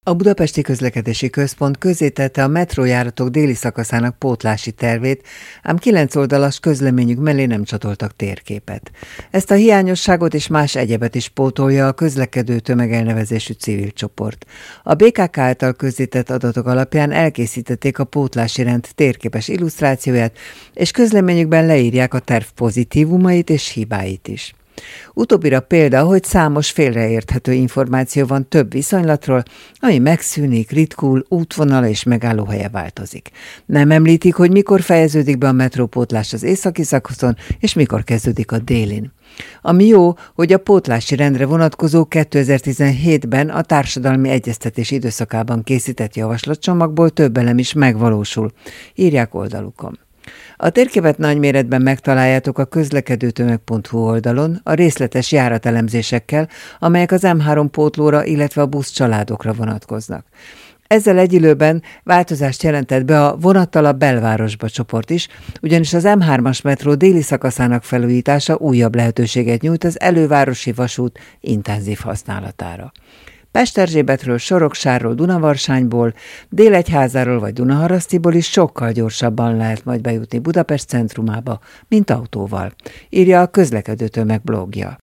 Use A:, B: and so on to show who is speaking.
A: A Budapesti Közlekedési Központ közzétette a metrójáratok déli szakaszának pótlási tervét, ám 9 oldalas közleményük mellé nem csatoltak térképet. Ezt a hiányosságot és más egyebet is pótolja a közlekedő tömegelnevezésű civil csoport. A BKK által közzétett adatok alapján elkészítették a pótlási rend térképes illusztrációját, és közleményükben leírják a terv pozitívumait és hibáit is. Utóbbira példa, hogy számos félreérthető információ van több viszonylatról, ami megszűnik, ritkul, útvonala és megállóhelye változik. Nem említik, hogy mikor fejeződik be a metrópótlás az északi szakaszon, és mikor kezdődik a délin. Ami jó, hogy a pótlási rendre vonatkozó 2017-ben a társadalmi egyeztetés időszakában készített javaslatcsomagból több elem is megvalósul, írják oldalukon. A térképet nagyméretben megtaláljátok a közlekedőtömeg.hu oldalon a részletes járatelemzésekkel, amelyek az M3 pótlóra, illetve a buszcsaládokra vonatkoznak. Ezzel egy időben változást jelentett be a vonattal a belvárosba csoport is, ugyanis az M3-as metró déli szakaszának felújítása újabb lehetőséget nyújt az elővárosi vasút intenzív használatára. Pesterzsébetről, Soroksárról, Dunavarsányból, Délegyházáról vagy Dunaharasztiból is sokkal gyorsabban lehet majd bejutni Budapest centrumába, mint autóval, írja a Közlekedőtömeg blogja.